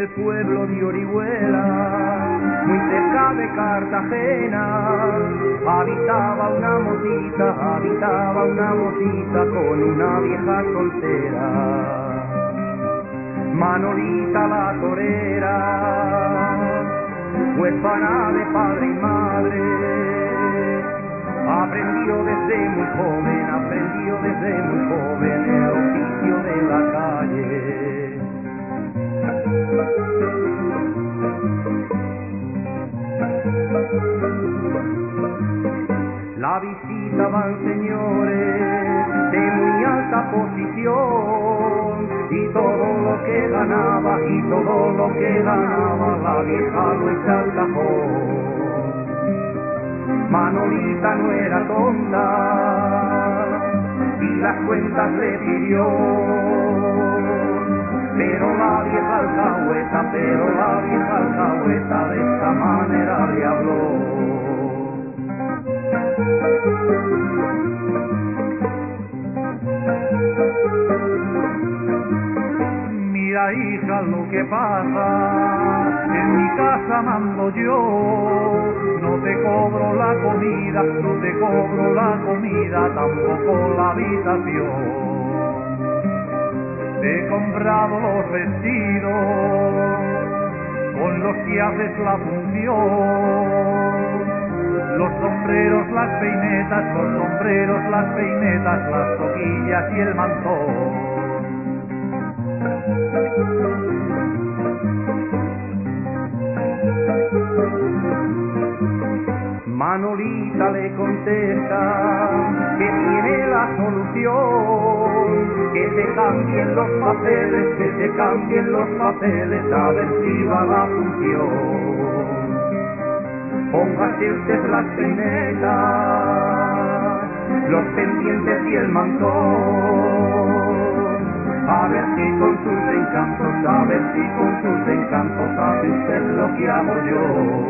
el pueblo de Orihuela, muy cerca de Cartagena, habitaba una mocita con una vieja soltera, Manolita la torera, huérfana de padre y madre, aprendió desde muy joven el oficio de la calle. La visitaban señores de muy alta posición y todo lo que ganaba la vieja lo echa al cajón. Manolita no era tonta y las cuentas le pidió, pero la vieja alcahueta de esta manera le habló. Mira, hija, lo que pasa, en mi casa mando yo, no te cobro la comida, tampoco la habitación. Te he comprado los vestidos con los que haces la función, los sombreros, las peinetas, las toquillas y el mantón. Manolita le contesta que tiene la solución, que se cambien los papeles, a ver si va la función. Póngase usted las peinetas, los pendientes y el mantón, a ver si con sus encantos hace usted lo que hago yo.